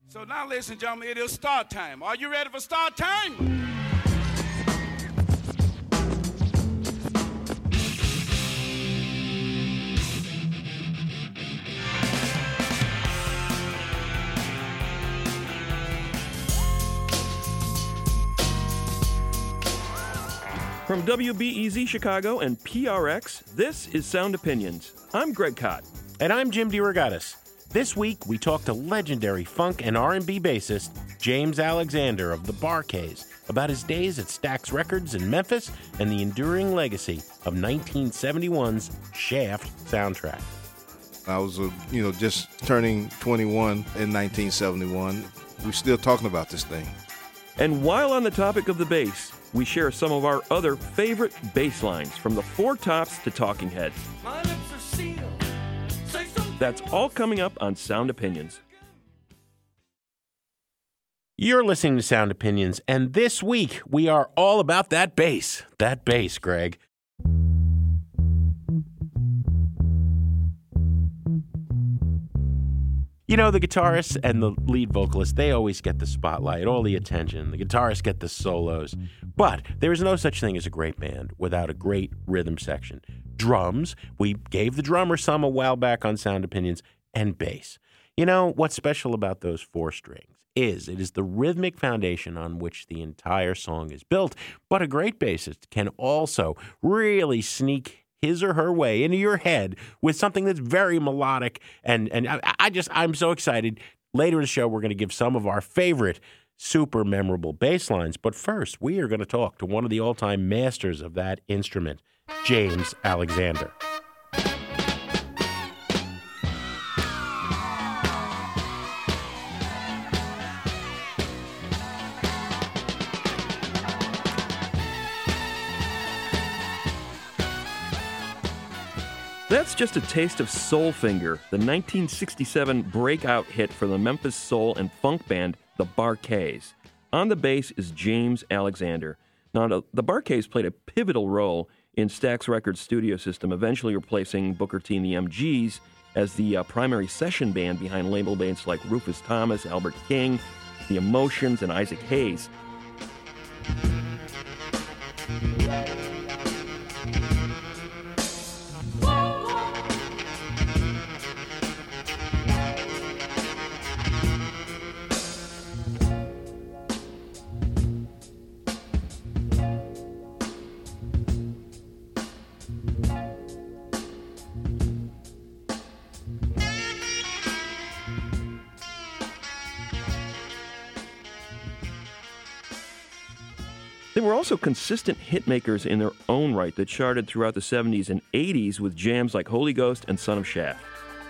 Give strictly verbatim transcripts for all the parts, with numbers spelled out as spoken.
So now, ladies and gentlemen, it is start time. Are you ready for start time? From W B E Z Chicago and P R X, this is Sound Opinions. I'm Greg Kot. And I'm Jim DeRogatis. This week, we talk to legendary funk and R and B bassist James Alexander of the Bar-Kays about his days at Stax Records in Memphis and the enduring legacy of nineteen seventy-one's Shaft soundtrack. I was, uh, you know, just turning twenty-one in nineteen seventy-one. We're still talking about this thing. And while on the topic of the bass, we share some of our other favorite bass lines, from the Four Tops to Talking Heads. My lips are sealed. Say something. That's all coming up on Sound Opinions. You're listening to Sound Opinions, and this week we are all about that bass. That bass, Greg. You know, the guitarist and the lead vocalist, they always get the spotlight, all the attention. The guitarists get the solos. But there is no such thing as a great band without a great rhythm section. Drums, we gave the drummer some a while back on Sound Opinions, and bass. You know, what's special about those four strings is it is the rhythmic foundation on which the entire song is built. But a great bassist can also really sneak his or her way into your head with something that's very melodic. And, and I, I just, I'm so excited. Later in the show, we're going to give some of our favorite super memorable bass lines. But first, we are going to talk to one of the all-time masters of that instrument, James Alexander. That's just a taste of Soul Finger, the nineteen sixty-seven breakout hit for the Memphis soul and funk band, the Bar-Kays. On the bass is James Alexander. Now, the Bar-Kays played a pivotal role in Stax Records' studio system, eventually replacing Booker T and the M Gs as the uh, primary session band behind label mates like Rufus Thomas, Albert King, The Emotions, and Isaac Hayes. They were also consistent hitmakers in their own right that charted throughout the seventies and eighties with jams like Holy Ghost and Son of Shaft.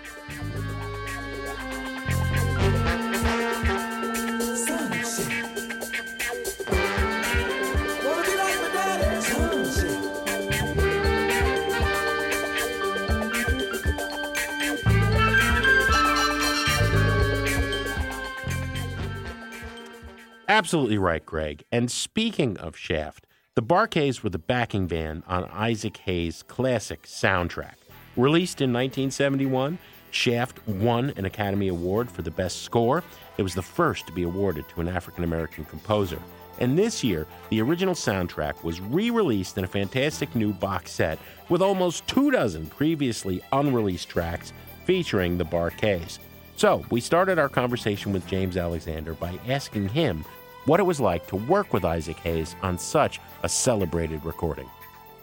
Absolutely right, Greg. And speaking of Shaft, the Bar-Kays were the backing band on Isaac Hayes' classic soundtrack. Released in nineteen seventy-one, Shaft won an Academy Award for the best score. It was the first to be awarded to an African-American composer. And this year, the original soundtrack was re-released in a fantastic new box set with almost two dozen previously unreleased tracks featuring the Bar-Kays. So, we started our conversation with James Alexander by asking him what it was like to work with Isaac Hayes on such a celebrated recording.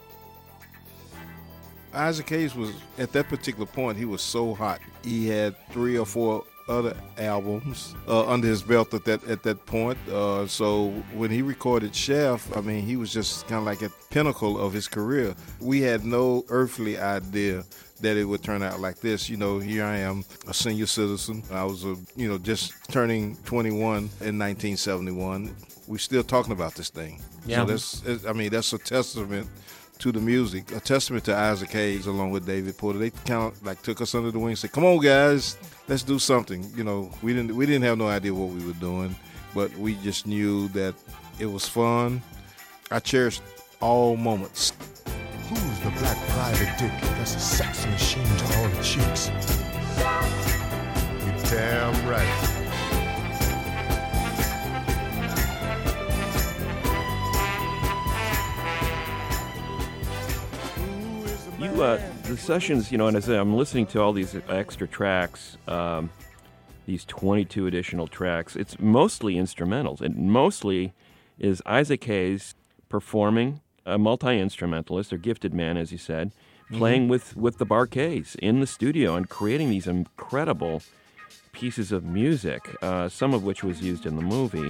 Isaac Hayes was, at that particular point, he was so hot. He had three or four other albums uh, under his belt at that at that point. Uh, so when he recorded Shaft, I mean, he was just kind of like at the pinnacle of his career. We had no earthly idea that it would turn out like this. You know, here I am, a senior citizen. I was, a, you know, just turning twenty-one in nineteen seventy-one. We're still talking about this thing. Yeah. So that's, I mean, that's a testament to the music, a testament to Isaac Hayes along with David Porter. They kind of like took us under the wing and said, "Come on, guys, let's do something." You know, we didn't we didn't have no idea what we were doing, but we just knew that it was fun. I cherished all moments. Who's the black private dick that's a sex machine to all the chicks? You damn right. uh, the sessions, you know, and as I'm listening to all these extra tracks, um, these twenty-two additional tracks, it's mostly instrumentals. And mostly is Isaac Hayes performing, a multi-instrumentalist, or gifted man, as you said, playing mm-hmm. with, with the Bar-Kays in the studio and creating these incredible pieces of music, uh, some of which was used in the movie.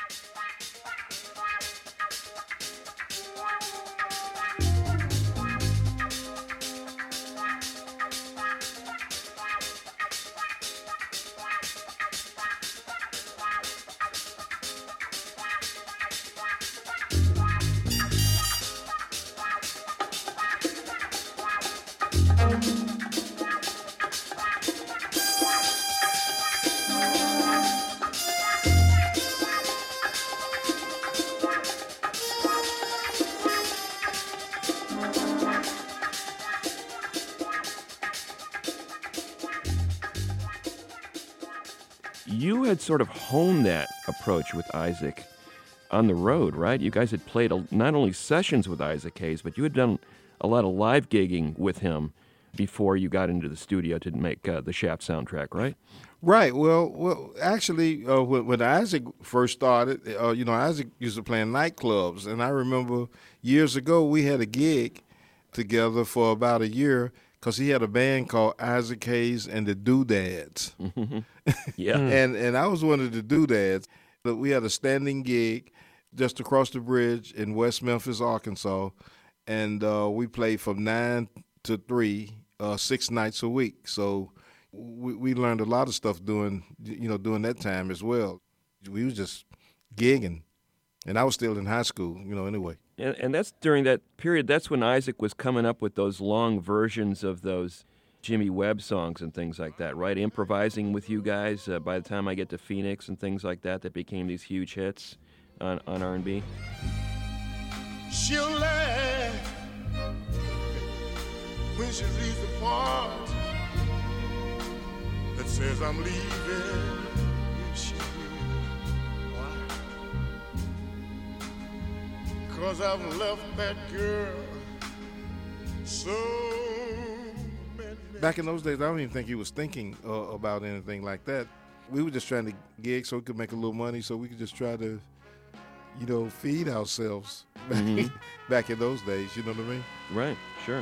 You had sort of honed that approach with Isaac on the road, right? You guys had played a, not only sessions with Isaac Hayes, but you had done a lot of live gigging with him before you got into the studio to make uh, the Shaft soundtrack, right? Right. Well, well, actually, uh, when, when Isaac first started, uh, you know, Isaac used to play in nightclubs, and I remember years ago we had a gig together for about a year because he had a band called Isaac Hayes and the Doodads. Yeah. and and I was one of the Doodads. But we had a standing gig just across the bridge in West Memphis, Arkansas, and uh, we played from nine to three, uh, six nights a week. So we, we learned a lot of stuff doing, you know, during that time as well. We was just gigging, and I was still in high school, you know, anyway. And, and that's during that period, that's when Isaac was coming up with those long versions of those Jimmy Webb songs and things like that, right? Improvising with you guys uh, by the time I get to Phoenix and things like that that became these huge hits on, on R and B. She'll laugh when she reads the part that says I'm leaving. Yes, she will. Why? 'Cause I've left that girl so many. Back in those days, I don't even think he was thinking uh, about anything like that. We were just trying to gig so we could make a little money so we could just try to, you know, feed ourselves back, Mm-hmm. back in those days, you know what I mean? Right, sure.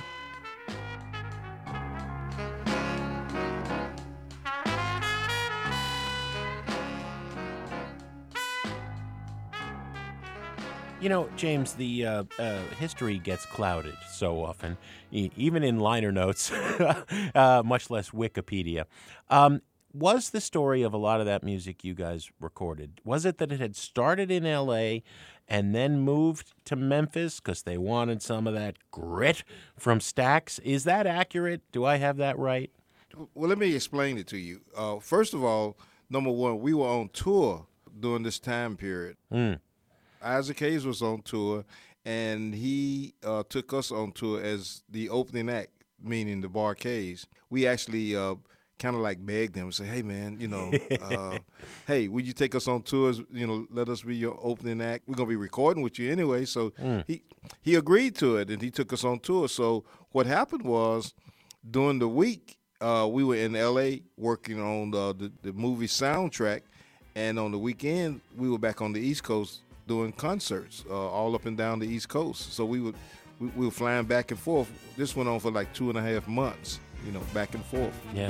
You know, James, the uh, uh, history gets clouded so often, e- even in liner notes, uh, much less Wikipedia. Um, was the story of a lot of that music you guys recorded, was it that it had started in L A and then moved to Memphis because they wanted some of that grit from Stax? Is that accurate? Do I have that right? Well, let me explain it to you. Uh, first of all, number one, we were on tour during this time period. Mm. Isaac Hayes was on tour, and he uh, took us on tour as the opening act, meaning the Bar-Kays. We actually uh, kind of like begged him and said, hey, man, you know, uh, hey, would you take us on tours, you know, let us be your opening act? We're going to be recording with you anyway. So mm. he he agreed to it, and he took us on tour. So what happened was during the week, uh, we were in L A working on the, the, the movie soundtrack, and on the weekend, we were back on the East Coast doing concerts uh, all up and down the East Coast. So we would we, we were flying back and forth. This went on for like two and a half months, you know, back and forth. Yeah.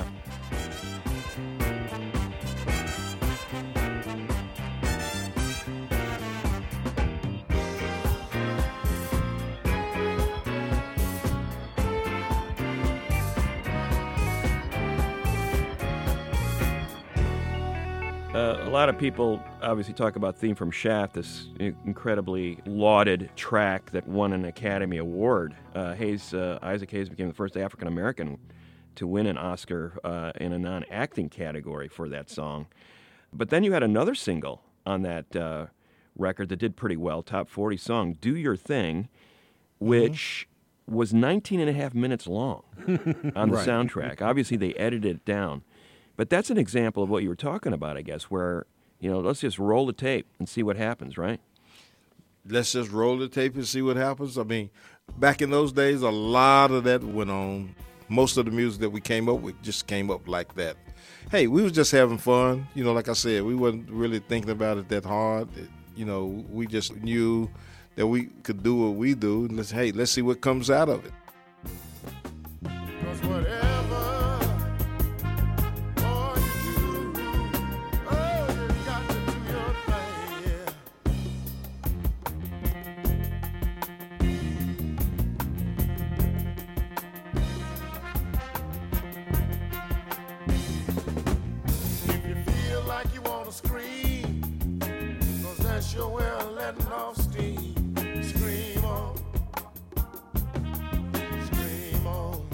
Uh, a lot of people obviously talk about Theme from Shaft, this incredibly lauded track that won an Academy Award. Uh, Hayes, uh, Isaac Hayes became the first African-American to win an Oscar uh, in a non-acting category for that song. But then you had another single on that uh, record that did pretty well, top forty song, Do Your Thing, which mm-hmm. was nineteen and a half minutes long on the right. soundtrack. Obviously, they edited it down. But that's an example of what you were talking about, I guess, where, you know, let's just roll the tape and see what happens, right? Let's just roll the tape and see what happens. I mean, Back in those days, a lot of that went on. Most of the music that we came up with just came up like that. Hey, we was just having fun. You know, like I said, we wasn't really thinking about it that hard. It, you know, we just knew that we could do what we do. And let's, hey, let's see what comes out of it. 'Cause whatever, oh, you do, oh, you got to do your thing, yeah. If you feel like you want to scream, 'cause that's your way of letting off steam, scream on. Scream on.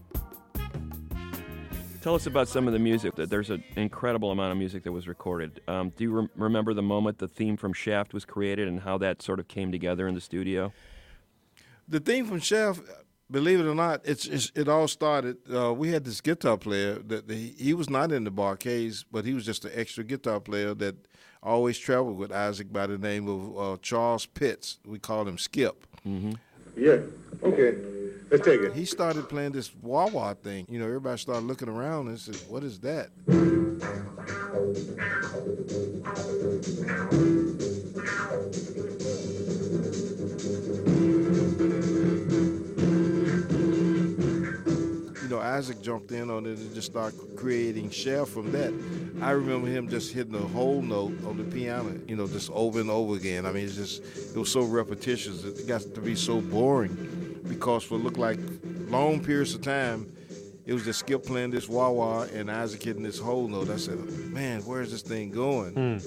Tell us about some of the music. There's an incredible amount of music that was recorded. Um, do you rem- remember the moment the theme from Shaft was created and how that sort of came together in the studio? The theme from Shaft, believe it or not, it's, it's it all started. Uh, we had this guitar player that he, he was not in the Bar-Kays, but he was just an extra guitar player that always traveled with Isaac by the name of uh, Charles Pitts. We called him Skip. Mm-hmm. Yeah, okay. Let's take it. He started playing this wah-wah thing. You know, everybody started looking around and said, "What is that?" You know, Isaac jumped in on it and just started creating Shaft from that. I remember him just hitting a whole note on the piano, you know, just over and over again. I mean, it's just, it was so repetitious. It got to be so boring because for look like long periods of time, it was just Skip playing this wah-wah and Isaac hitting this whole note. I said, man, where's this thing going? Mm.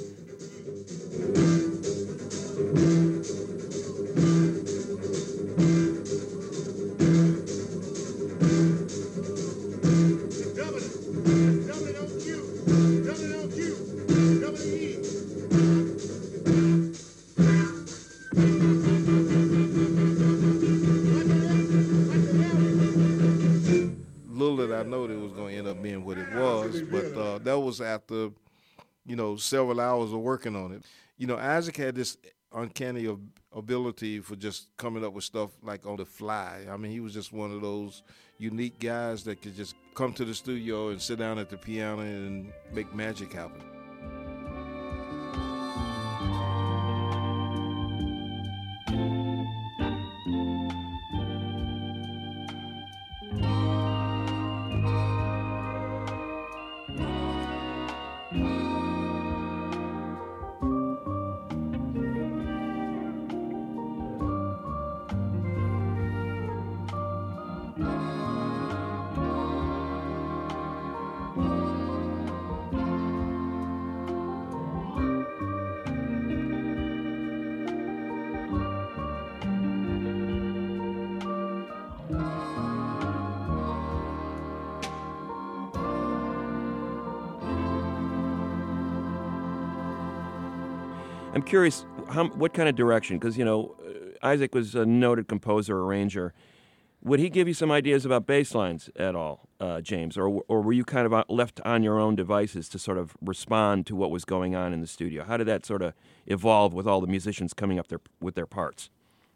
Little did I know that it was going to end up being what it was, but uh, that was after, you know, several hours of working on it. You know, Isaac had this uncanny ab- ability for just coming up with stuff like on the fly. I mean, he was just one of those unique guys that could just come to the studio and sit down at the piano and make magic happen. I'm curious, how, what kind of direction? Because, you know, uh, Isaac was a noted composer, arranger. Would he give you some ideas about bass lines at all, uh, James? Or, or were you kind of left on your own devices to sort of respond to what was going on in the studio? How did that sort of evolve with all the musicians coming up there with their parts?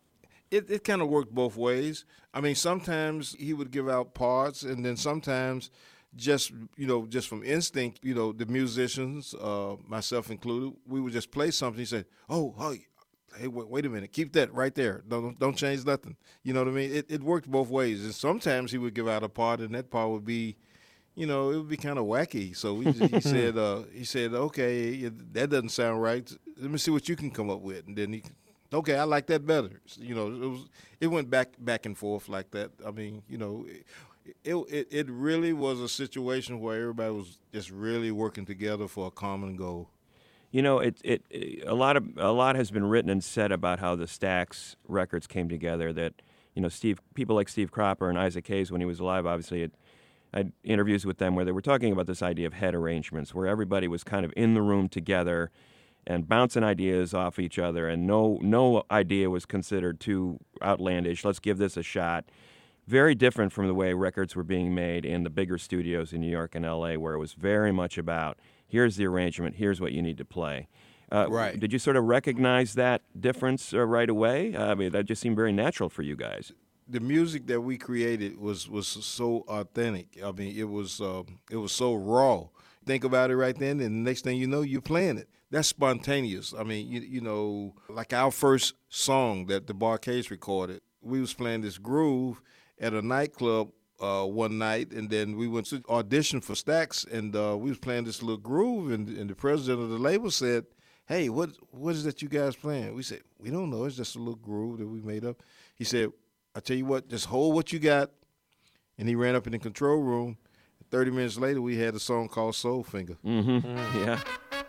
It it kind of worked both ways. I mean, sometimes he would give out parts, and then sometimes just, you know, just from instinct, you know, the musicians, uh, myself included, we would just play something. He said, oh, oh, hey, wait, wait a minute, keep that right there. Don't don't change nothing. You know what I mean? It it worked both ways. And sometimes he would give out a part, and that part would be, you know, it would be kind of wacky. So we just, he said, uh, he said, okay, that doesn't sound right. Let me see what you can come up with. And then he, okay, I like that better. You know, it was it went back back and forth like that. I mean, you know. It, It, it it really was a situation where everybody was just really working together for a common goal. You know, it it, it a lot of a lot has been written and said about how the Stax records came together. That, you know, Steve people like Steve Cropper and Isaac Hayes, when he was alive, obviously, it, I had interviews with them where they were talking about this idea of head arrangements, where everybody was kind of in the room together and bouncing ideas off each other, and no no idea was considered too outlandish. Let's give this a shot. Very different from the way records were being made in the bigger studios in New York and L A, where it was very much about, here's the arrangement, here's what you need to play. Uh, Right. Did you sort of recognize that difference uh, right away? I mean, that just seemed very natural for you guys. The music that we created was was so authentic. I mean, it was uh, it was so raw. Think about it right then, and the next thing you know, you're playing it. That's spontaneous. I mean, you, you know, like our first song that the Bar-Kays recorded, we was playing this groove at a nightclub uh, one night, and then we went to audition for Stax, and uh, we was playing this little groove, and, and the president of the label said, "Hey, what what is that you guys playing?" We said, "We don't know. It's just a little groove that we made up." He said, "I tell you what, just hold what you got," and he ran up in the control room. Thirty minutes later, we had a song called Soul Finger. Mm-hmm. Mm. Yeah.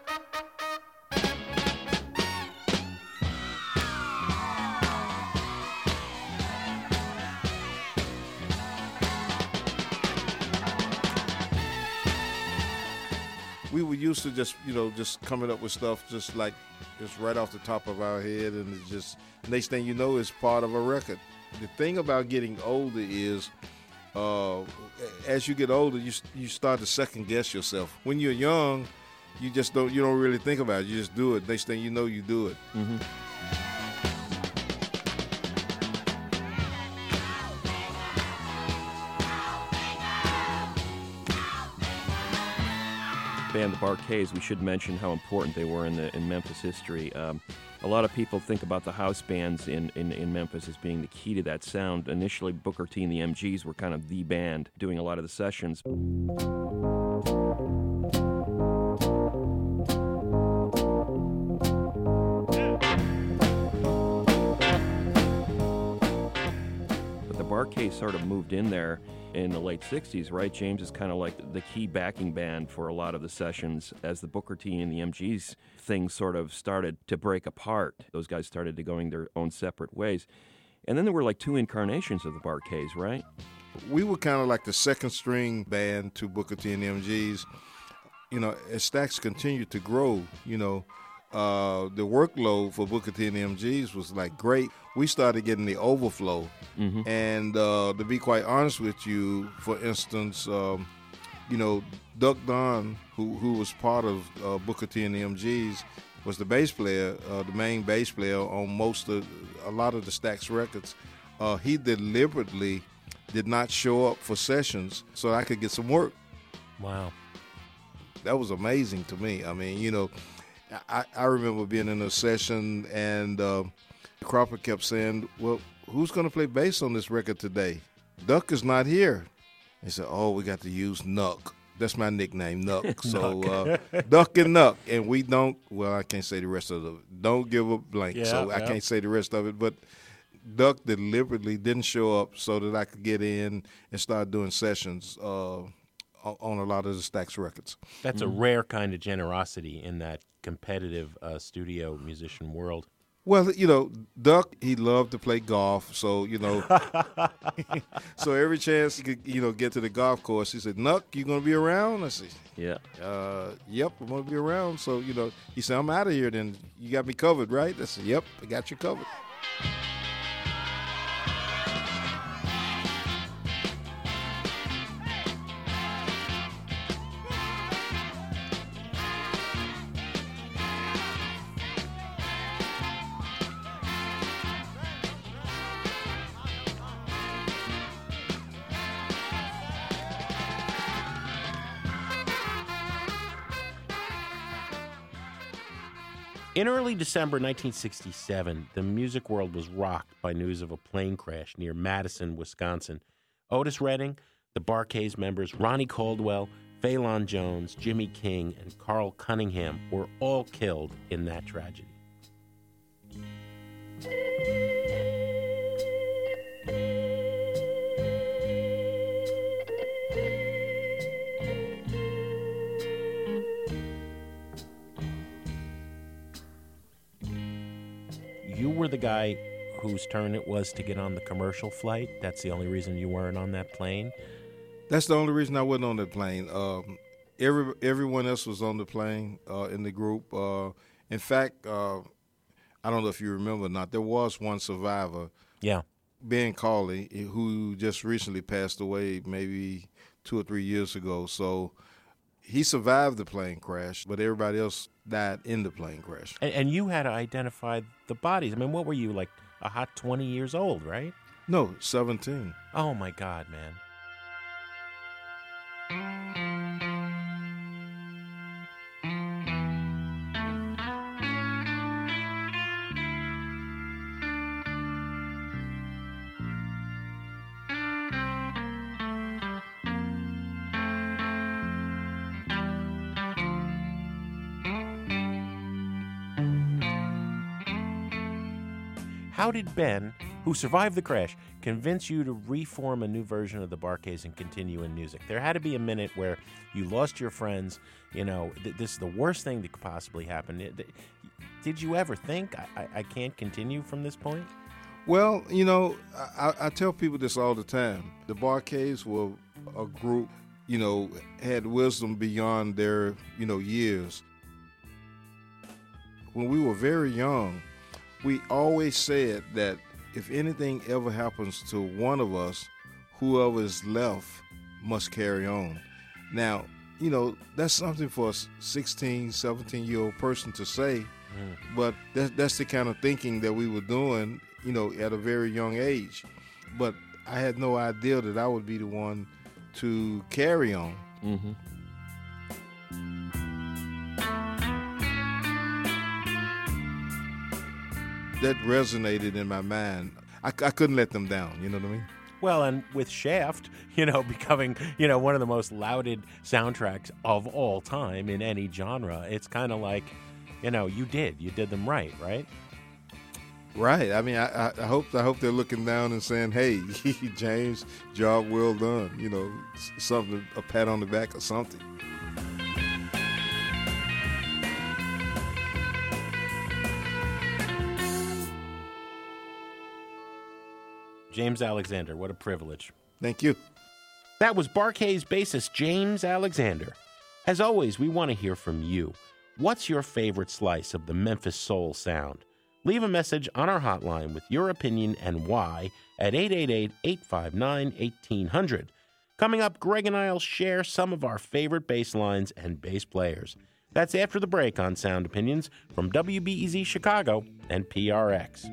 We were used to just, you know, just coming up with stuff just like, just right off the top of our head, and it's just, next thing you know, it's part of a record. The thing about getting older is, uh, as you get older, you you start to second guess yourself. When you're young, you just don't, you don't really think about it. You just do it. Next thing you know, you do it. Mm-hmm. Band, the Bar-Kays, we should mention how important they were in the in Memphis history. Um, a lot of people think about the house bands in, in, in Memphis as being the key to that sound. Initially, Booker T and the M Gs were kind of the band doing a lot of the sessions. But the Bar-Kays sort of moved in there in the late sixties, right? James is kind of like the key backing band for a lot of the sessions as the Booker T and the M Gs things sort of started to break apart. Those guys started to going their own separate ways. And then there were like two incarnations of the Bar-Kays, right? We were kind of like the second string band to Booker T and the M Gs. You know, as Stax continued to grow, you know, uh, the workload for Booker T and the M Gs was like great. We started getting the overflow. Mm-hmm. And uh, to be quite honest with you, for instance, um, you know, Duck Don, who who was part of uh, Booker T and the M Gs, was the bass player, uh, the main bass player on most of, a lot of the Stax records. Uh, he deliberately did not show up for sessions so I could get some work. Wow. That was amazing to me. I mean, you know, I, I remember being in a session and uh, Cropper kept saying, well, who's going to play bass on this record today? Duck is not here. He said, oh, we got to use Nuck. That's my nickname, Nuck. So uh, Duck and Nuck. And we don't, well, I can't say the rest of it. Don't give a blank. Yeah, so I yeah. can't say the rest of it. But Duck deliberately didn't show up so that I could get in and start doing sessions uh, on a lot of the Stax records. That's a rare kind of generosity in that competitive uh, studio musician world. Well, you know, Duck, he loved to play golf, so, you know, so every chance he could, you know, get to the golf course, he said, Nuck, you going to be around? I said, Yeah. uh, yep, I'm going to be around. So, you know, he said, I'm out of here then. You got me covered, right? I said, yep, I got you covered. In early December nineteen sixty-seven, the music world was rocked by news of a plane crash near Madison, Wisconsin. Otis Redding, the Bar-Kays members Ronnie Caldwell, Phelan Jones, Jimmy King, and Carl Cunningham were all killed in that tragedy. You were the guy whose turn it was to get on the commercial flight. That's the only reason you weren't on that plane. That's the only reason I wasn't on that plane. Um, every everyone else was on the plane uh, in the group. Uh, in fact, uh, I don't know if you remember or not, there was one survivor, Yeah. Ben Cawley, who just recently passed away maybe two or three years ago. So he survived the plane crash, but everybody else died in the plane crash. And, and you had to identify the bodies. I mean, what were you, like a hot twenty years old, right? No, seventeen. Oh, my God, man. How did Ben, who survived the crash, convince you to reform a new version of the Bar-Kays and continue in music? There had to be a minute where you lost your friends. You know, th- this is the worst thing that could possibly happen. It- Did you ever think, I-, I-, I can't continue from this point? Well, you know, I, I tell people this all the time. The Bar-Kays were a group, you know, had wisdom beyond their, you know, years. When we were very young, we always said that if anything ever happens to one of us, whoever is left must carry on. Now, you know, that's something for a sixteen, seventeen-year-old person to say, mm. but that, that's the kind of thinking that we were doing, you know, at a very young age. But I had no idea that I would be the one to carry on. Mm-hmm. That resonated in my mind. I, I couldn't let them down, you know what I mean? Well, and with Shaft, you know, becoming, you know, one of the most lauded soundtracks of all time in any genre, it's kind of like, you know, you did. You did them right, right? Right. I mean, I, I hope I hope they're looking down and saying, hey, James, job well done. You know, something, a pat on the back or something. James Alexander, what a privilege. Thank you. That was Bar-Kays bassist James Alexander. As always, we want to hear from you. What's your favorite slice of the Memphis soul sound? Leave a message on our hotline with your opinion and why at eight eight eight, eight five nine, one eight zero zero. Coming up, Greg and I will share some of our favorite bass lines and bass players. That's after the break on Sound Opinions from W B E Z Chicago and P R X.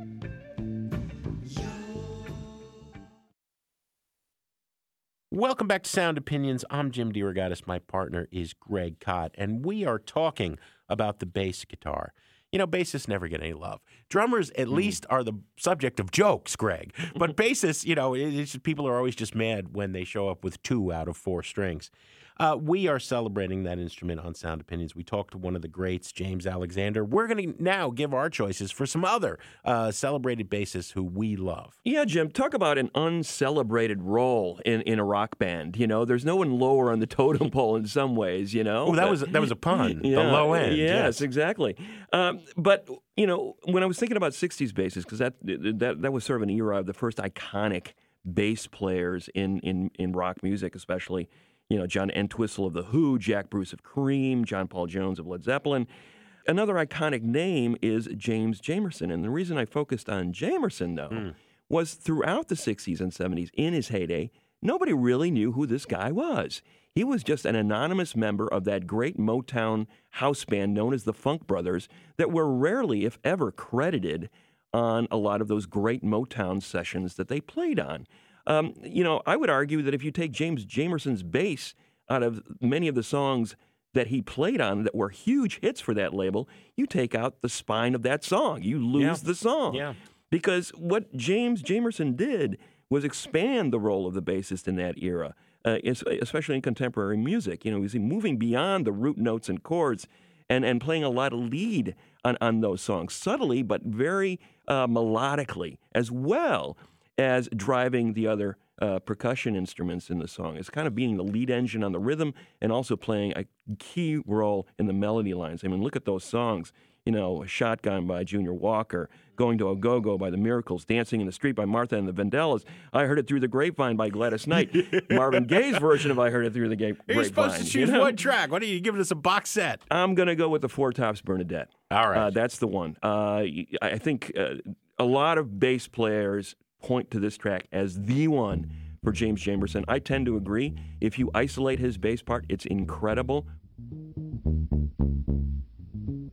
Welcome back to Sound Opinions. I'm Jim DeRogatis. My partner is Greg Kot, and we are talking about the bass guitar. You know, bassists never get any love. Drummers, at mm. least, are the subject of jokes, Greg. But bassists, you know, it's just, people are always just mad when they show up with two out of four strings. Uh, we are celebrating that instrument on Sound Opinions. We talked to one of the greats, James Alexander. We're going to now give our choices for some other uh, celebrated bassists who we love. Yeah, Jim, talk about an uncelebrated role in, in a rock band. You know, there's no one lower on the totem pole in some ways, you know. Oh, that was that was a pun. Yeah, the low end. Yes, yes. exactly. Um, but, you know, when I was thinking about sixties basses, because that, that that was sort of an era of the first iconic bass players in, in, in rock music, especially, you know, John Entwistle of The Who, Jack Bruce of Cream, John Paul Jones of Led Zeppelin. Another iconic name is James Jamerson. And the reason I focused on Jamerson, though, mm. was throughout the sixties and seventies, in his heyday, nobody really knew who this guy was. He was just an anonymous member of that great Motown house band known as the Funk Brothers that were rarely, if ever, credited on a lot of those great Motown sessions that they played on. Um, you know, I would argue that if you take James Jamerson's bass out of many of the songs that he played on that were huge hits for that label, you take out the spine of that song. You lose yeah. the song. Yeah. Because what James Jamerson did was expand the role of the bassist in that era, uh, especially in contemporary music. You know, he's moving beyond the root notes and chords and, and playing a lot of lead on, on those songs, subtly but very uh, melodically, as well as driving the other uh, percussion instruments in the song. It's kind of being the lead engine on the rhythm and also playing a key role in the melody lines. I mean, look at those songs. You know, Shotgun by Junior Walker, Going to a Go-Go by the Miracles, Dancing in the Street by Martha and the Vandellas, I Heard It Through the Grapevine by Gladys Knight, Marvin Gaye's version of I Heard It Through the Ga- Grapevine. You're supposed to choose you know? one track. Why don't you give us a box set? I'm going to go with the Four Tops Bernadette. All right. Uh, that's the one. Uh, I think uh, a lot of bass players point to this track as the one for James Jamerson. I tend to agree. If you isolate his bass part, it's incredible.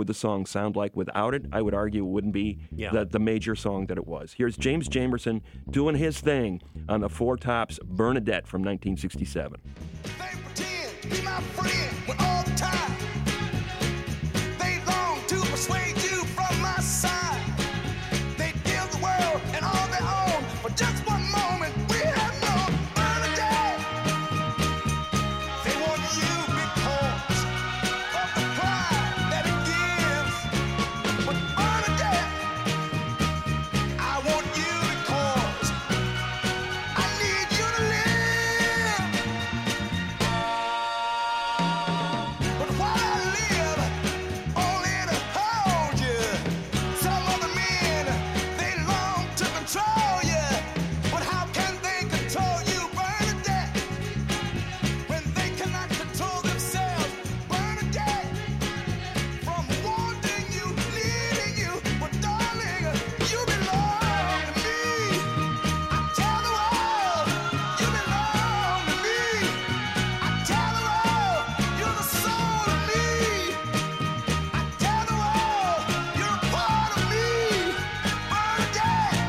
would the song sound like without it? I would argue it wouldn't be Yeah. the, the major song that it was. Here's James Jamerson doing his thing on the Four Tops Bernadette from nineteen sixty-seven. They pretend to be my friend when all the time they long to persuade you from my side. They give the world and all their own for just one moment. We have no Bernadette. They want you because of the pride that it gives. But Bernadette, I want you because I need you to live. But while I live only to hold you, some other men, they long to control you. But how can they control you, Bernadette, when they cannot control themselves? Bernadette, from wanting you, needing you, but darling, you belong to me. I tell the world, you belong to me. I tell the world, you're the soul of me. I tell the world, you're a part of me, Bernadette.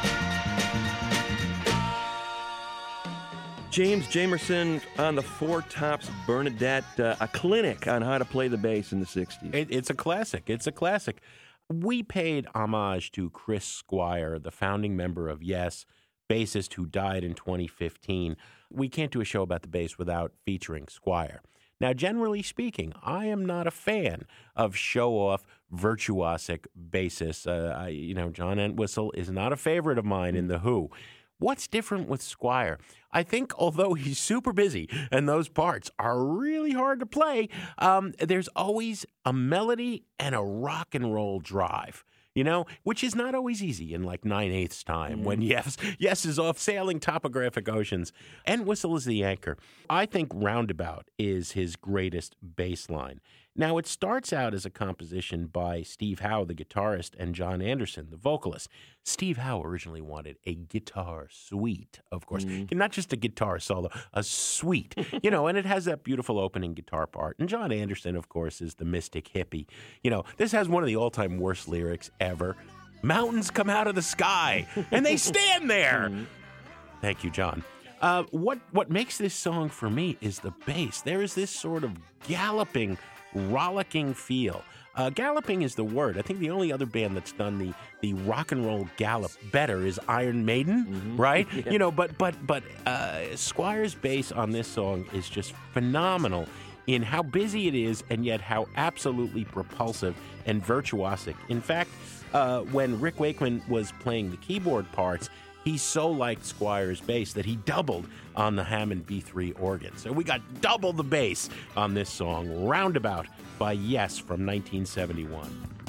James Jamerson on the Four Tops Bernadette, uh, a clinic on how to play the bass in the sixties. It, it's a classic. It's a classic. We paid homage to Chris Squire, the founding member of Yes, bassist who died in twenty fifteen. We can't do a show about the bass without featuring Squire. Now, generally speaking, I am not a fan of show-off, virtuosic bassists. Uh, I, you know, John Entwistle is not a favorite of mine in The Who. What's different with Squire? I think although he's super busy and those parts are really hard to play, um, there's always a melody and a rock and roll drive, you know, which is not always easy in like nine-eighths time when Yes, Yes is off sailing topographic oceans. Entwistle is the anchor. I think Roundabout is his greatest bass line. Now, it starts out as a composition by Steve Howe, the guitarist, and John Anderson, the vocalist. Steve Howe originally wanted a guitar suite, of course. Not just a guitar solo, a suite. You know, and it has that beautiful opening guitar part. And John Anderson, of course, is the mystic hippie. You know, this has one of the all-time worst lyrics ever. Mountains come out of the sky, and they stand there. Thank you, John. Uh, what, what makes this song for me is the bass. There is this sort of galloping, rollicking feel. Uh, galloping is the word. I think the only other band that's done the the rock and roll gallop better is Iron Maiden, right? You know, but but but uh, Squire's bass on this song is just phenomenal in how busy it is and yet how absolutely propulsive and virtuosic. In fact, uh, when Rick Wakeman was playing the keyboard parts, he so liked Squire's bass that he doubled on the Hammond B three organ. So we got double the bass on this song, Roundabout by Yes from nineteen seventy-one.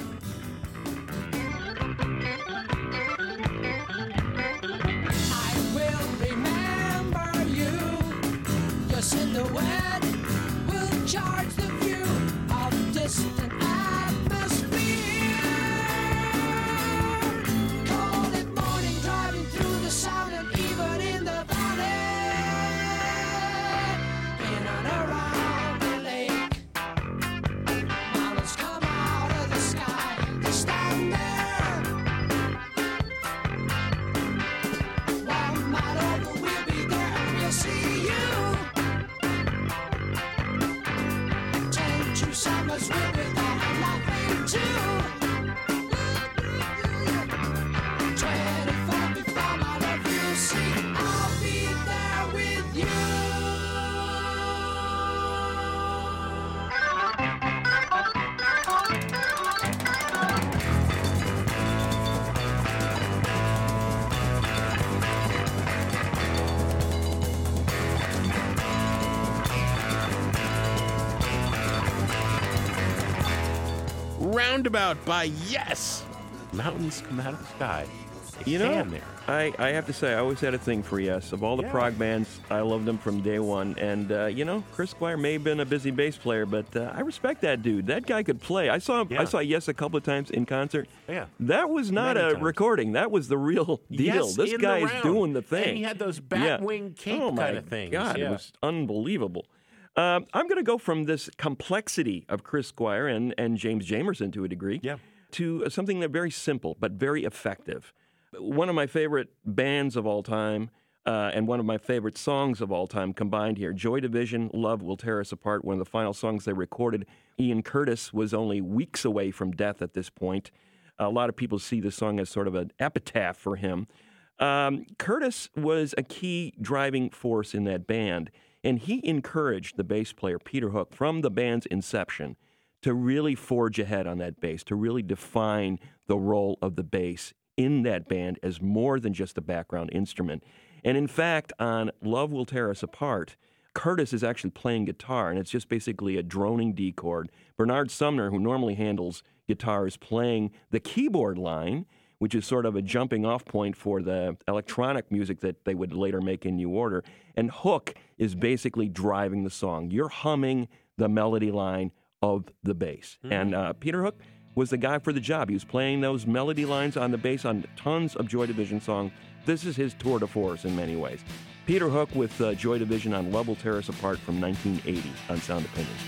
I will remember you. Your silhouette will charge the view of distant atmosphere. Cold at morning, driving through the sound and even in the valley. In and around the lake, mountains come out of the sky. They stand there. One mile over, we'll be there and we'll see you. Ten true summers will be there and nothing too. Twenty-four before my love, you'll see I'll be there with you. Roundabout by Yes. Mountains come out of the sky. They You know, stand there. I, I have to say, I always had a thing for Yes. Of all the Yeah. prog bands, I loved them from day one. And, uh, you know, Chris Squire may have been a busy bass player, but uh, I respect that dude. That guy could play. I saw Yeah. I saw Yes a couple of times in concert. Yeah. That was not Many a times. recording. That was the real deal. Yes, this in guy the is round. doing the thing. And he had those bat Yeah. wing cape oh, my kind of things. God, Yeah. it was unbelievable. Um, I'm going to go from this complexity of Chris Squire and, and James Jamerson to a degree Yeah. to something that very simple but very effective. One of my favorite bands of all time uh, and one of my favorite songs of all time combined here. Joy Division, Love Will Tear Us Apart, one of the final songs they recorded. Ian Curtis was only weeks away from death at this point. A lot of people see this song as sort of an epitaph for him. Um, Curtis was a key driving force in that band, and he encouraged the bass player, Peter Hook, from the band's inception to really forge ahead on that bass, to really define the role of the bass in that band as more than just a background instrument. And in fact, on Love Will Tear Us Apart, Curtis is actually playing guitar, and it's just basically a droning D chord. Bernard Sumner, who normally handles guitar, is playing the keyboard line, which is sort of a jumping off point for the electronic music that they would later make in New Order. And Hook is basically driving the song. You're humming the melody line of the bass. Mm. And uh, Peter Hook was the guy for the job. He was playing those melody lines on the bass on tons of Joy Division songs. This is his tour de force in many ways. Peter Hook with uh, Joy Division on Love Will Tear Us Apart from nineteen eighty on Sound Opinions.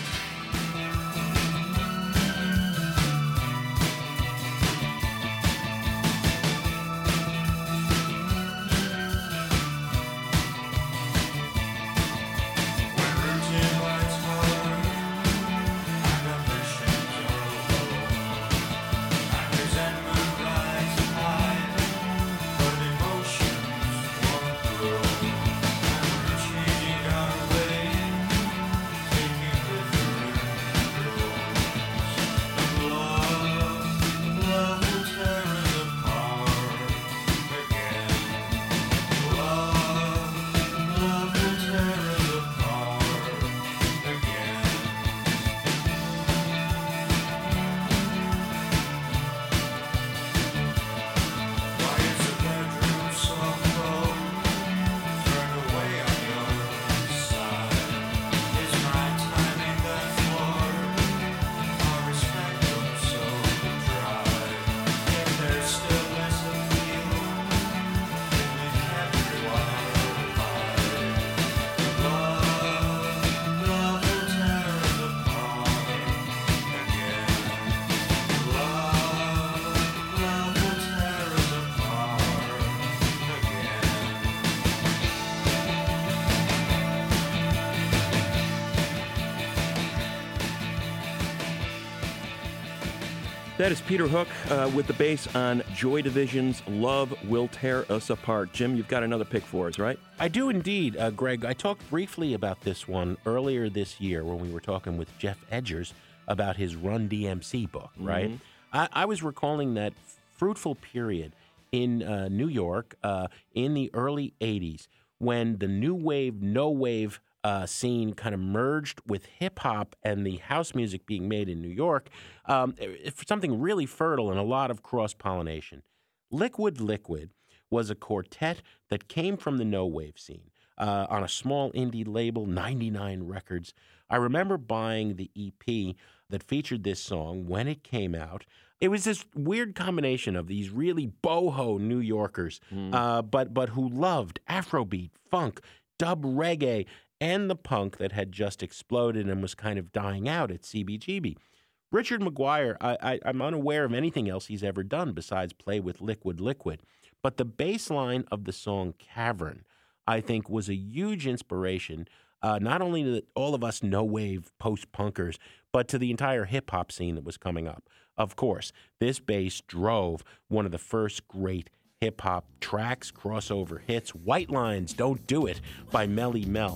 That is Peter Hook uh, with the bass on Joy Division's Love Will Tear Us Apart. Jim, you've got another pick for us, right? I do indeed, uh, Greg. I talked briefly about this one earlier this year when we were talking with Jeff Edgers about his Run D M C book, right? Mm-hmm. I, I was recalling that fruitful period in uh, New York uh, in the early eighties when the new wave, no wave Uh, scene kind of merged with hip-hop and the house music being made in New York um, for something really fertile and a lot of cross-pollination. Liquid Liquid was a quartet that came from the no-wave scene uh, on a small indie label, ninety-nine Records. I remember buying the E P that featured this song when it came out. It was this weird combination of these really boho New Yorkers, mm. uh, but but who loved Afrobeat, funk, dub reggae, and the punk that had just exploded and was kind of dying out at C B G B. Richard Maguire, I, I, I'm unaware of anything else he's ever done besides play with Liquid Liquid, but the bass line of the song Cavern, I think, was a huge inspiration, uh, not only to all of us no-wave post-punkers, but to the entire hip-hop scene that was coming up. Of course, this bass drove one of the first great hip-hop tracks, crossover hits, White Lines, Don't Do It, by Melly Mel.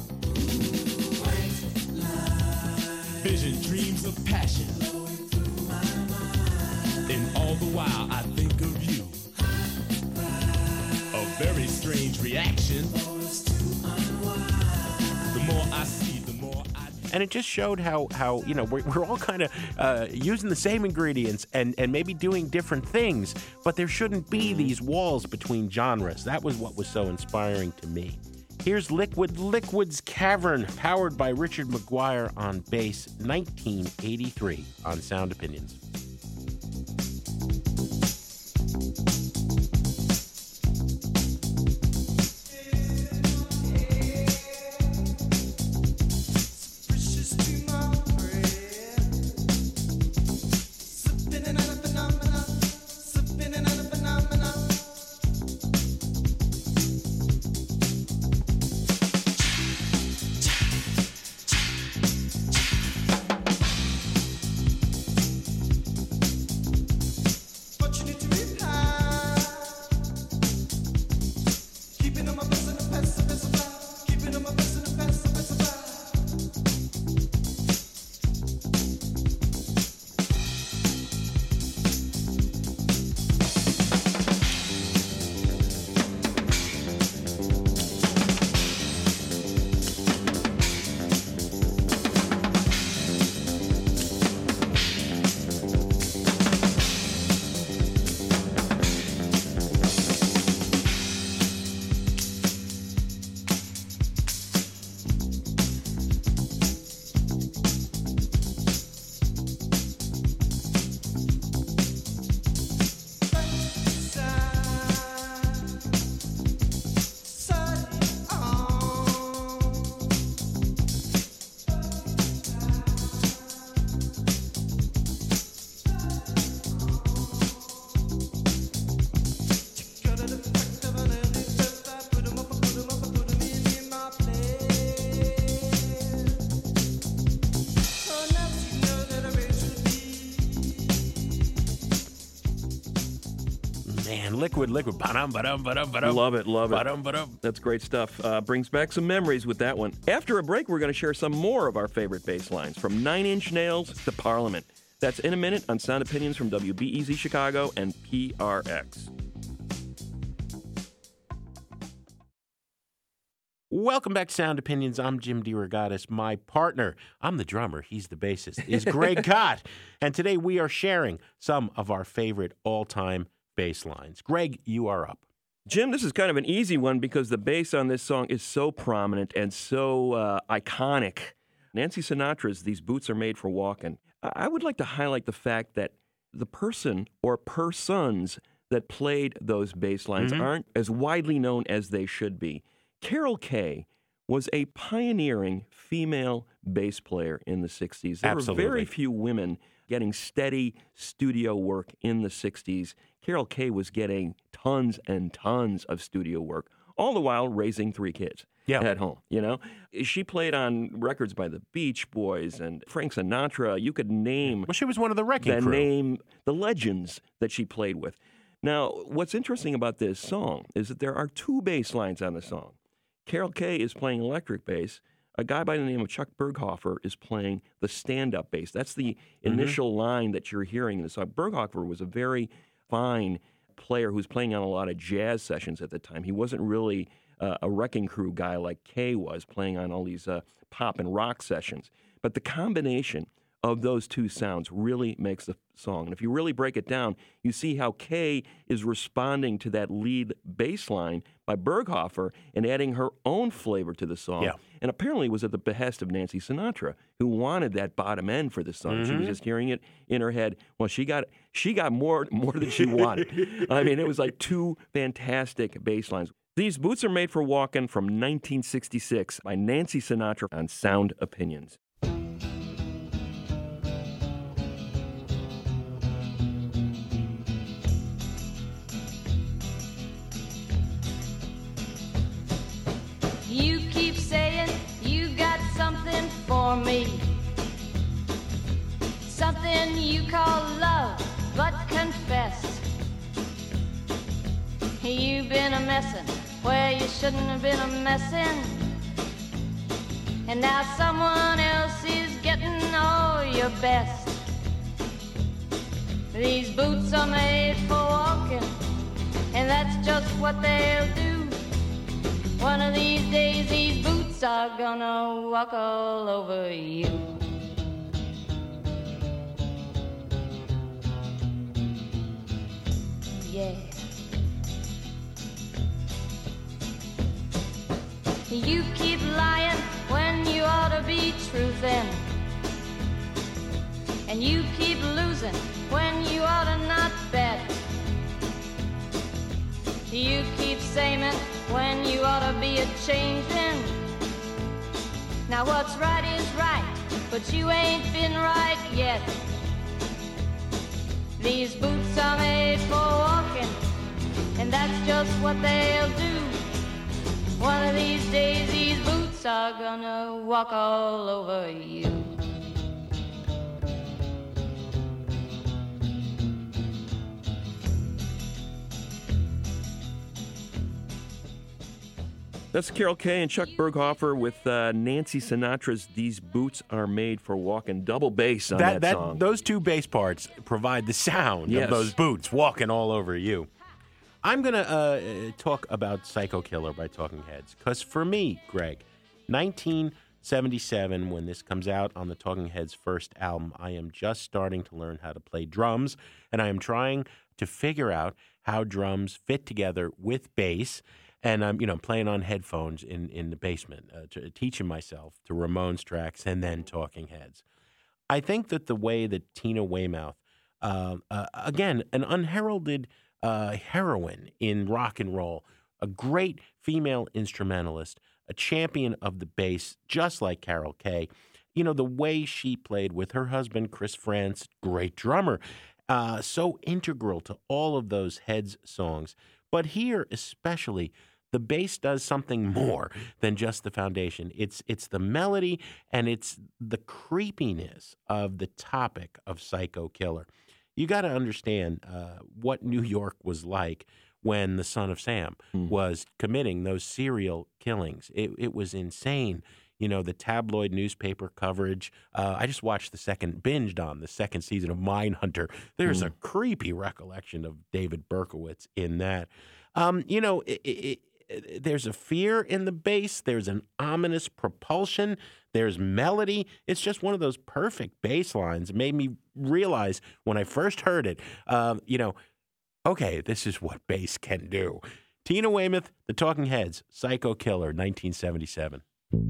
Vision, dreams of passion, and all the while I think of you. A very strange reaction. The more I see, the more I do. And it just showed how, how you know, we're, we're all kind of uh, using the same ingredients and, and maybe doing different things, but there shouldn't be these walls between genres. That was what was so inspiring to me. Here's Liquid Liquid's Cavern, powered by Richard Maguire on bass, nineteen eighty-three on Sound Opinions. Man, Liquid, Liquid. Ba-dum, ba-dum, ba-dum, ba-dum. Love it, love it. Ba-dum, ba-dum. That's great stuff. Uh, brings back some memories with that one. After a break, we're going to share some more of our favorite bass lines, from Nine Inch Nails to Parliament. That's in a minute on Sound Opinions from W B E Z Chicago and P R X. Welcome back to Sound Opinions. I'm Jim DeRogatis. My partner, I'm the drummer, he's the bassist, is Greg Kot. And today we are sharing some of our favorite all-time bass lines. Greg, you are up. Jim, this is kind of an easy one because the bass on this song is so prominent and so uh, iconic. Nancy Sinatra's These Boots Are Made for Walking. I would like to highlight the fact that the person or persons that played those bass lines Mm-hmm. aren't as widely known as they should be. Carol Kaye was a pioneering female bass player in the sixties. There Absolutely. were very few women getting steady studio work in the sixties. Carol Kaye was getting tons and tons of studio work, all the while raising three kids Yeah. at home, you know? She played on records by the Beach Boys and Frank Sinatra. You could name Well, she was one of the wrecking the crew. name, the legends that she played with. Now, what's interesting about this song is that there are two bass lines on the song. Carol Kaye is playing electric bass. A guy by the name of Chuck Berghofer is playing the stand-up bass. That's the initial line that you're hearing in the song. Berghofer was a very fine player who's playing on a lot of jazz sessions at the time. He wasn't really uh, a wrecking crew guy like Kaye was, playing on all these uh, pop and rock sessions. But the combination of those two sounds really makes the song. And if you really break it down, you see how Kaye is responding to that lead bass line by Berghofer and adding her own flavor to the song. Yeah. And apparently it was at the behest of Nancy Sinatra, who wanted that bottom end for the song. She was just hearing it in her head. Well, she got she got more more than she wanted. I mean, it was like two fantastic bass lines. These Boots Are Made for Walking from nineteen sixty-six by Nancy Sinatra on Sound Opinions. You keep saying you got something for me, something you call love, but confess you've been a messin' where you shouldn't have been a messin', and now someone else is getting all your best. These boots are made for walking, and that's just what they'll do. One of these days these boots are gonna walk all over you. Yeah. You keep lying when you ought to be truthin', and you keep losing when you ought to not bet. You keep saying when you ought to be a-changin'. Now what's right is right, but you ain't been right yet. These boots are made for walking, and that's just what they'll do. One of these days these boots are gonna walk all over you. That's Carol Kaye and Chuck Berghofer with uh, Nancy Sinatra's These Boots Are Made for Walking. Double bass on that, that, song. Those two bass parts provide the sound Yes. of those boots walking all over you. I'm going to uh, talk about Psycho Killer by Talking Heads, because for me, Greg, nineteen seventy-seven, when this comes out on the Talking Heads' first album, I am just starting to learn how to play drums, and I am trying to figure out how drums fit together with bass. And I'm, you know, playing on headphones in, in the basement, uh, to, teaching myself to Ramones tracks and then Talking Heads. I think that the way that Tina Weymouth, uh, uh, again, an unheralded uh, heroine in rock and roll, a great female instrumentalist, a champion of the bass, just like Carol Kaye, you know, the way she played with her husband, Chris Frantz, great drummer, uh, so integral to all of those Heads songs. But here especially, the bass does something more than just the foundation. It's it's the melody and it's the creepiness of the topic of Psycho Killer. you got to understand uh, what New York was like when the Son of Sam Mm. was committing those serial killings. It, it was insane. You know, the tabloid newspaper coverage. Uh, I just watched the second, binged on the second season of Mindhunter. There's Mm. a creepy recollection of David Berkowitz in that. Um, you know, it, it, it, there's a fear in the bass. There's an ominous propulsion. There's melody. It's just one of those perfect bass lines. It made me realize when I first heard it, um, you know, okay, this is what bass can do. Tina Weymouth, The Talking Heads, Psycho Killer, nineteen seventy-seven.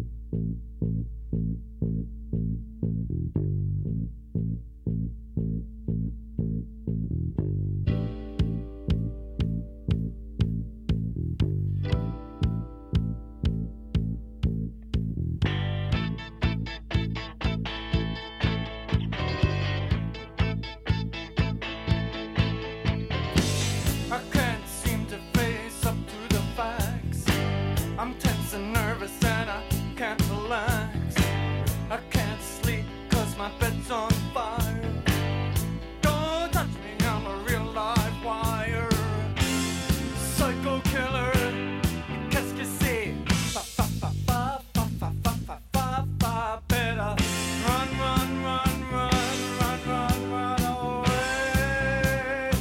I can't seem to face up to the facts. I'm tense and nervous and I can't relax. I can't sleep cause my bed's on fire. Don't touch me, I'm a real live wire. Psycho killer, qu'est-ce que c'est? Fa fa fa fa fa fa fa fa fa fa. Better run, run, run, run, run, run, run away.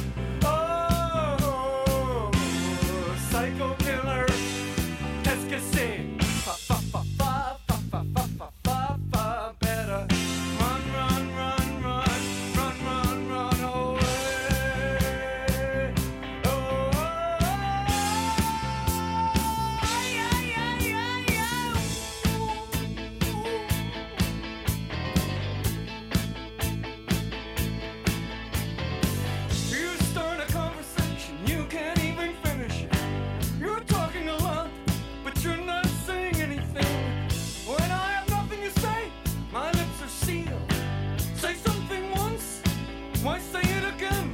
Oh, psycho killer, qu'est-ce que c'est? Fa fa fa fa fa fa fa fa fa fa. Better run, run, run, run, run, run, run away. Oh, yeah, yeah, yeah, yeah. You start a conversation, you can't even finish it. You're talking a lot, but you're not saying anything. When I have nothing to say, my lips are sealed. Say something once, why say it again?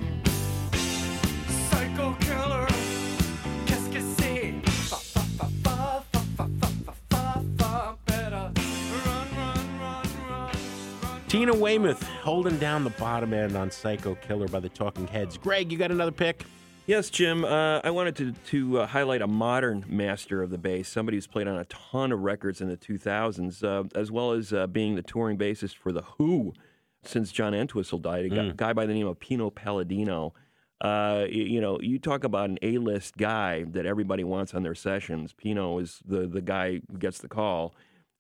Psycho killer, qu'est-ce que c'est? Fa fa fa fa fa fa fa fa fa fa. Better run, run, run, run, run. Tina Weymouth holding down the bottom end on Psycho Killer by the Talking Heads. Greg, you got another pick? Yes, Jim. Uh, I wanted to, to uh, highlight a modern master of the bass, somebody who's played on a ton of records in the two thousands, uh, as well as uh, being the touring bassist for The Who since John Entwistle died, a guy, guy by the name of Pino Palladino. Uh, you, you know, you talk about an A-list guy that everybody wants on their sessions. Pino is the, the guy who gets the call.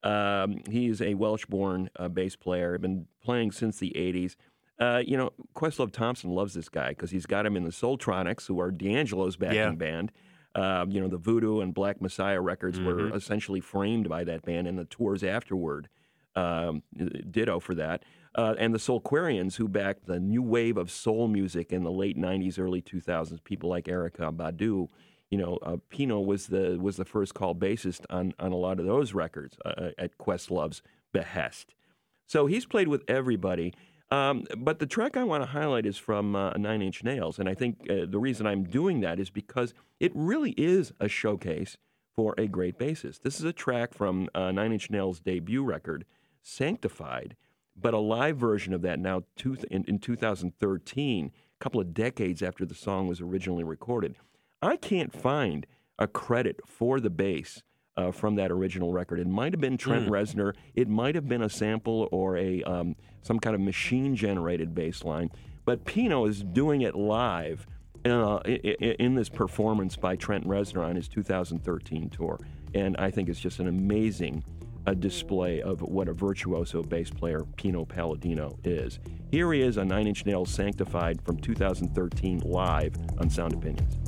Um, he is a Welsh-born uh, bass player, been playing since the eighties. Uh, you know, Questlove Thompson loves this guy because he's got him in the Soultronics, who are D'Angelo's backing Yeah. band. Uh, you know, the Voodoo and Black Messiah records were essentially framed by that band, and the tours afterward, um, ditto for that. Uh, and the Soulquarians, who backed the new wave of soul music in the late nineties, early two thousands, people like Erykah Badu. You know, uh, Pino was the was the first call bassist on, on a lot of those records uh, at Questlove's behest. So he's played with everybody. Um, but the track I want to highlight is from uh, Nine Inch Nails, and I think uh, the reason I'm doing that is because it really is a showcase for a great bassist. This is a track from uh, Nine Inch Nails' debut record, Sanctified, but a live version of that now two, in, in two thousand thirteen, a couple of decades after the song was originally recorded. I can't find a credit for the bass uh, from that original record. It might have been Trent Mm. Reznor. It might have been a sample or a um, some kind of machine-generated bass line. But Pino is doing it live uh, in, in this performance by Trent Reznor on his two thousand thirteen tour. And I think it's just an amazing uh, display of what a virtuoso bass player Pino Palladino is. Here he is on Nine Inch Nails' Sanctified from two thousand thirteen live on Sound Opinions.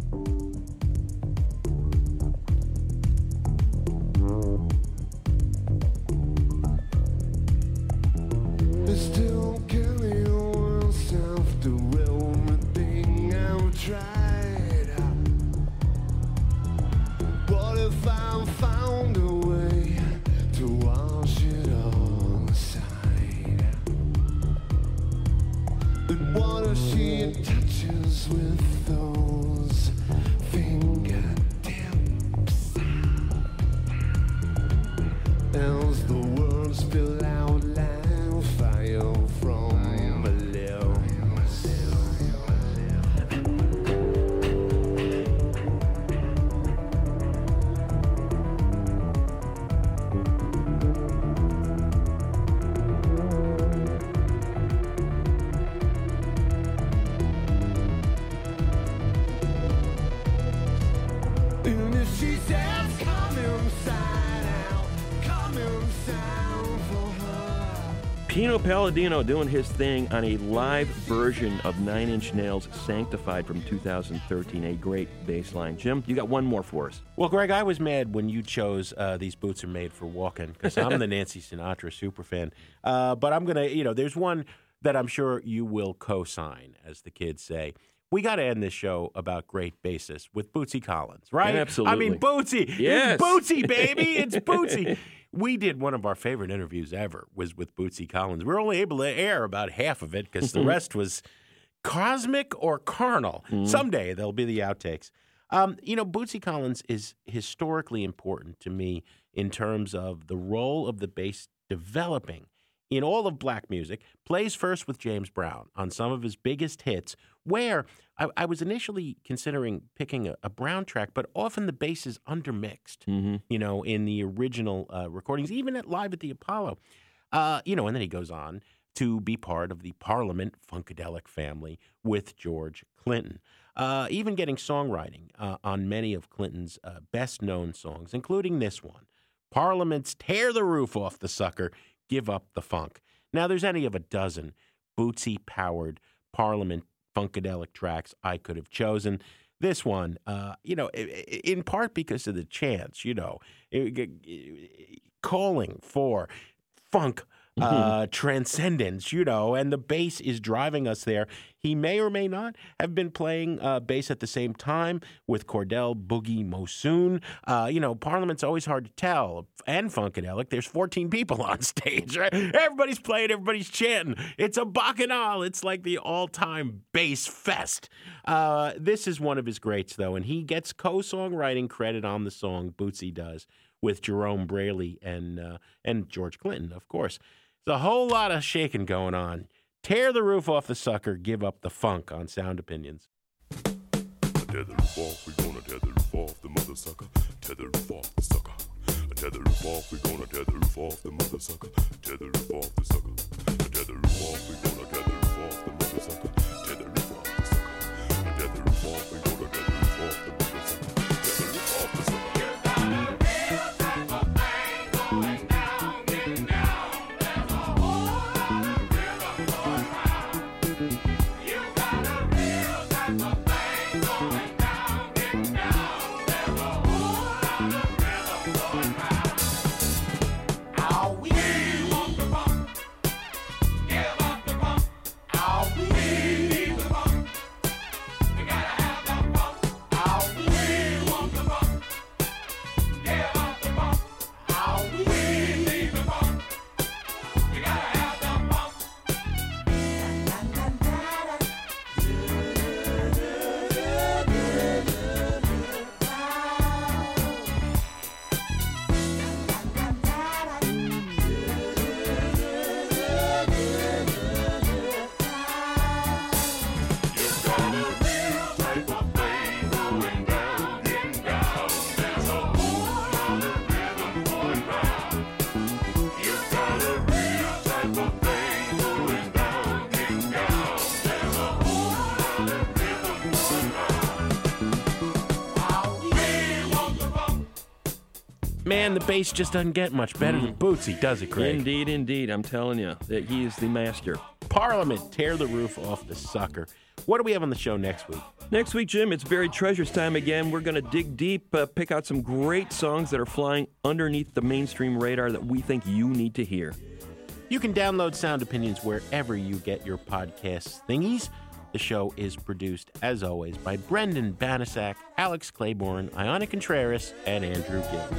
Still killing yourself to everything I've tried. What if I found a way to wash it all aside? And what if she touches with those fingertips? Else the world spill out like fire from below. Gino Palladino doing his thing on a live version of Nine Inch Nails' Sanctified from two thousand thirteen, a great bass line. Jim, you got one more for us. Well, Greg, I was mad when you chose uh, These Boots Are Made for Walking, because I'm the Nancy Sinatra superfan. Uh, but I'm going to, you know, there's one that I'm sure you will co-sign, as the kids say. We got to end this show about great bassists with Bootsy Collins, right? Absolutely. I mean, Bootsy. Yes. It's Bootsy, baby. It's Bootsy. We did one of our favorite interviews ever was with Bootsy Collins. We were only able to air about half of it because the rest was cosmic or carnal. Mm. Someday there'll be the outtakes. Um, you know, Bootsy Collins is historically important to me in terms of the role of the bass developing in all of black music. Plays first with James Brown on some of his biggest hits, where I, I was initially considering picking a, a Brown track, but often the bass is undermixed, mm-hmm. you know, in the original uh, recordings, even at Live at the Apollo. Uh, you know, and then he goes on to be part of the Parliament Funkadelic family with George Clinton, uh, even getting songwriting uh, on many of Clinton's uh, best-known songs, including this one, Parliament's Tear the Roof Off the Sucker, Give Up the Funk. Now, there's any of a dozen Bootsy-powered Parliament Funkadelic tracks I could have chosen. This one, uh, you know, in part because of the chants, you know, calling for funk uh, transcendence, you know, and the bass is driving us there. He may or may not have been playing uh, bass at the same time with Cordell Boogie Mosoon. Uh, you know, Parliament's always hard to tell. And Funkadelic, there's fourteen people on stage, right? Everybody's playing, everybody's chanting. It's a bacchanal. It's like the all-time bass fest. Uh, this is one of his greats, though, and he gets co-songwriting credit on the song, Bootsy does, with Jerome Braley and uh, and George Clinton, of course. There's a whole lot of shaking going on. Tear the roof off the sucker, give up the funk on Sound Opinions. Tear the roof off, we gonna tear the roof off the mother sucker. Tear the roof off the sucker. Tear the roof off, we gonna tear the roof off the mother sucker. Tear the roof off the sucker. Tear the roof off, we gonna tear the roof off the mother sucker. Tear the roof off the sucker. Tear the roof off, we gonna tear the roof off the mother sucker. Tear the roof off the sucker. You got a real type of thing going down, getting down. There's a whole lot of rhythm going round. You got a real type of thing going down, getting down. There's a whole lot of rhythm going round. How we want the bump, give up the bump. How we need the bump, we gotta have the bump. How we want the bump, give up the bump. How we need the bump, we gotta have the bump. Man, the bass just doesn't get much better than Bootsy, does it, Craig? Indeed, indeed. I'm telling you that he is the master. Parliament, tear the roof off the sucker. What do we have on the show next week? Next week, Jim, it's Buried Treasures time again. We're going to dig deep, uh, pick out some great songs that are flying underneath the mainstream radar that we think you need to hear. You can download Sound Opinions wherever you get your podcast thingies. The show is produced, as always, by Brendan Banasak, Alex Claiborne, Iona Contreras, and Andrew Gill.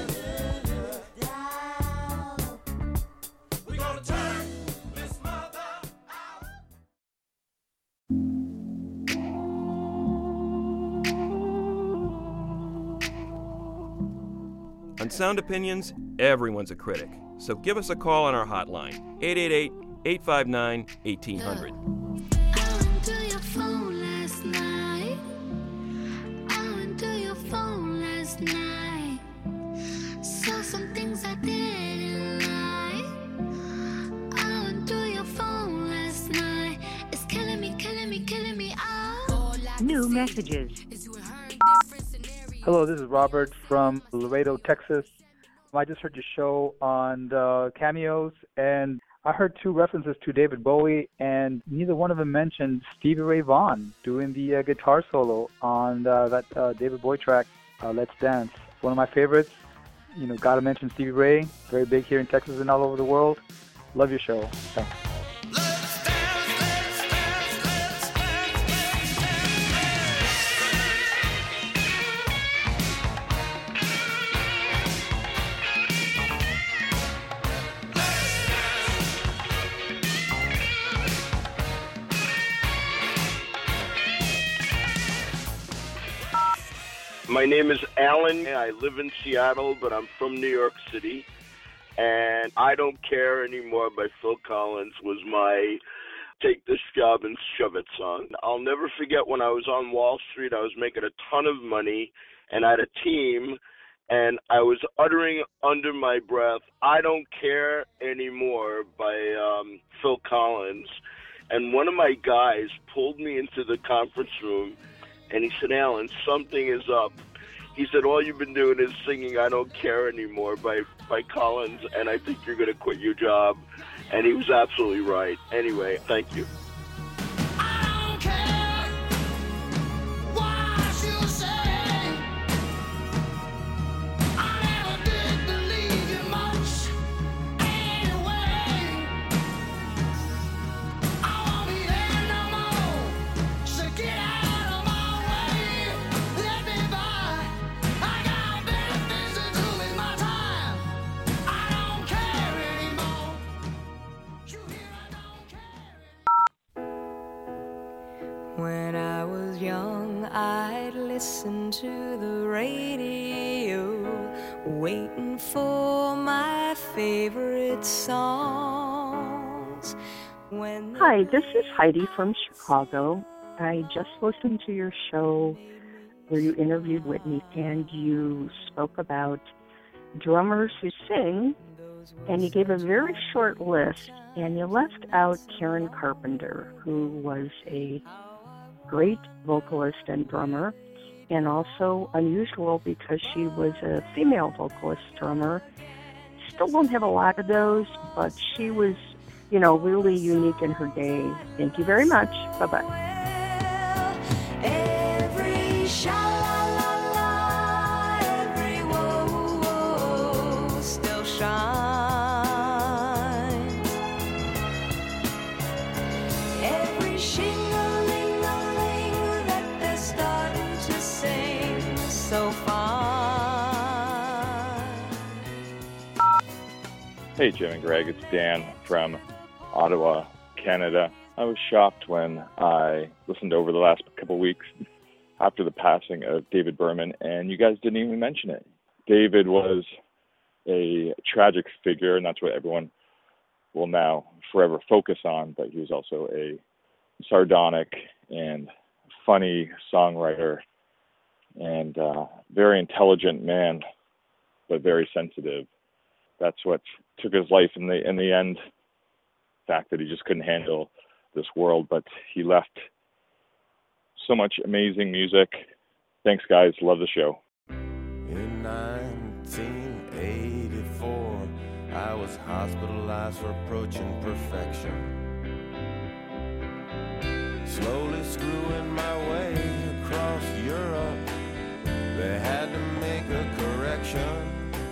On Sound Opinions, everyone's a critic. So give us a call on our hotline, eight eight eight, eight five nine, one eight zero zero. I went to your phone last night. I went to your phone last night. Saw some things I didn't like. I went to your phone last night. It's killing me, killing me, killing me. Oh. New messages. Hello, this is Robert from Laredo, Texas. I just heard your show on the Cameos, and I heard two references to David Bowie, and neither one of them mentioned Stevie Ray Vaughan doing the uh, guitar solo on uh, that uh, David Bowie track, uh, Let's Dance. One of my favorites. You know, gotta mention Stevie Ray, very big here in Texas and all over the world. Love your show. Thanks. My name is Alan. I live in Seattle, but I'm from New York City. And I Don't Care Anymore by Phil Collins was my Take This Job and Shove It song. I'll never forget when I was on Wall Street, I was making a ton of money, and I had a team, and I was uttering under my breath, I Don't Care Anymore by um, Phil Collins. And one of my guys pulled me into the conference room, and he said, Alan, something is up. He said, all you've been doing is singing I Don't Care Anymore by, by Collins, and I think you're going to quit your job. And he was absolutely right. Anyway, thank you. When I was young, I'd listen to the radio, waiting for my favorite songs. When Hi, this is Heidi from Chicago. I just listened to your show where you interviewed Whitney, and you spoke about drummers who sing, and you gave a very short list, and you left out Karen Carpenter, who was a great vocalist and drummer, and also unusual because she was a female vocalist drummer. Still don't have a lot of those, but she was, you know, really unique in her day. Thank you very much. Bye-bye. every sha-la-la-la, every whoa-whoa still shines. Every shing-a-ling-a-ling that they're starting to sing so fine. Hey, Jim and Greg, it's Dan from Ottawa, Canada. I was shocked when I listened over the last couple of weeks after the passing of David Berman, and you guys didn't even mention it. David was a tragic figure, and that's what everyone will now forever focus on, but he was also a sardonic and funny songwriter and uh, very intelligent man, but very sensitive. That's what took his life in the in the end. The fact that he just couldn't handle this world, but he left so much amazing music. Thanks, guys. Love the show. In nineteen eighty-four, I was hospitalized for approaching perfection. Slowly screwing my way across Europe, they had to make a correction.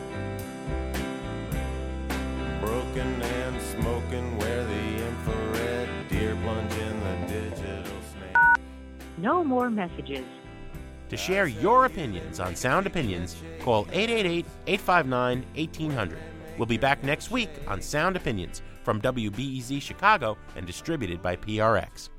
Broken and smoking where the infrared deer plunge in the digital snake. No more messages. To share your opinions on Sound Opinions, call eight eight eight, eight five nine, one eight hundred. We'll be back next week on Sound Opinions from W B E Z Chicago and distributed by P R X.